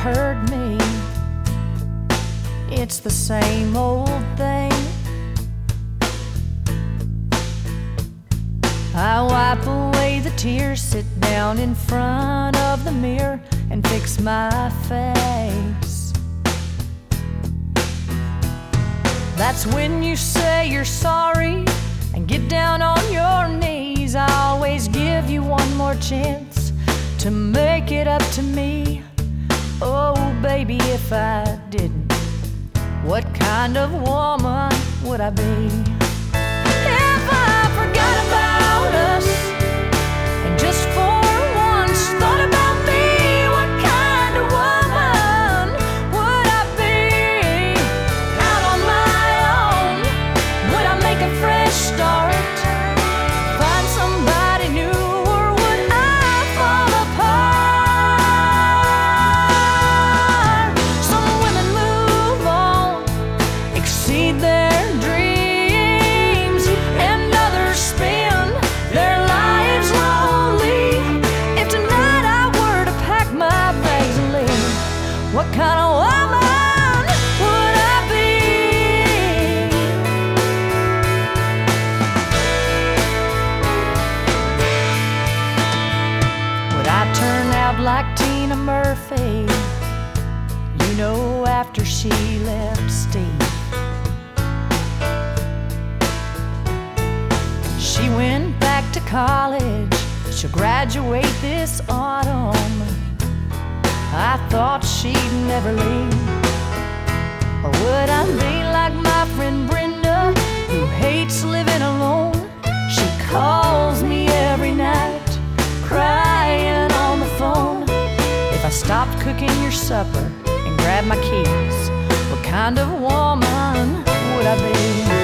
heard me. It's the same old thing. I wipe away the tears, sit down in front of the mirror and fix my face. That's when you say you're sorry and get down on your knees. I always give you one more chance to make it up to me. Oh, baby, if I didn't, what kind of woman would I be? If I forgot about us and just for once thought about me, what kind of woman would I be? Out on my own, would I make a fresh start? Find somebody new, or would I fall apart? Some women move on, exceed their dreams, and others spend their lives lonely. If tonight I were to pack my bags and leave, what kind of woman would I be? Would I turn out like Tina Murphy, you know, after she left Steve? She went back to college, she'll graduate this autumn. I thought she'd never leave. Or would I be like my friend Brenda, who hates living alone? She calls me every night, crying on the phone. If I stopped cooking your supper and grabbed my keys, what kind of woman would I be?